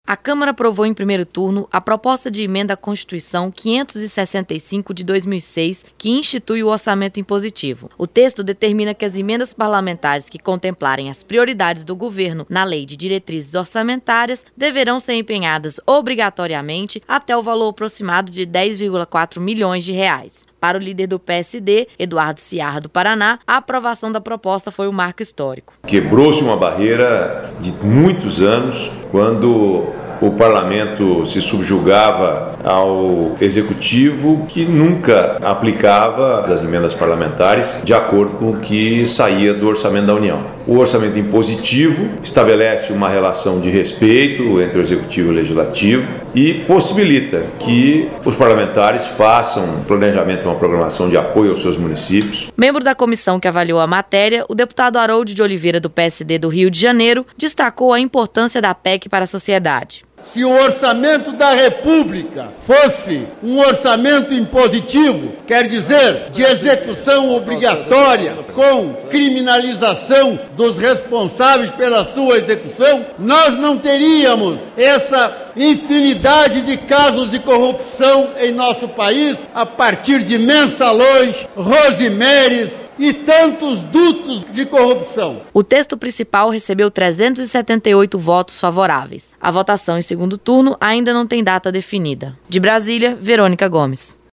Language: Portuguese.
A Câmara aprovou em primeiro turno a proposta de emenda à Constituição 565 de 2006, que institui o orçamento impositivo. O texto determina que as emendas parlamentares que contemplarem as prioridades do governo na Lei de Diretrizes Orçamentárias deverão ser empenhadas obrigatoriamente até o valor aproximado de 10,4 milhões de reais. Para o líder do PSD, Eduardo Ciarra, do Paraná, a aprovação da proposta foi um marco histórico. Quebrou-se uma barreira de muitos anos, quando o parlamento se subjugava ao executivo, que nunca aplicava as emendas parlamentares de acordo com o que saía do orçamento da União. O orçamento impositivo estabelece uma relação de respeito entre o executivo e o legislativo e possibilita que os parlamentares façam um planejamento, uma programação de apoio aos seus municípios. Membro da comissão que avaliou a matéria, o deputado Harold de Oliveira, do PSD do Rio de Janeiro, destacou a importância da PEC para a sociedade. Se o orçamento da República fosse um orçamento impositivo, quer dizer, de execução obrigatória, com criminalização dos responsáveis pela sua execução, nós não teríamos essa infinidade de casos de corrupção em nosso país, a partir de mensalões, rosimeres e tantos dutos de corrupção. O texto principal recebeu 378 votos favoráveis. A votação em segundo turno ainda não tem data definida. De Brasília, Verônica Gomes.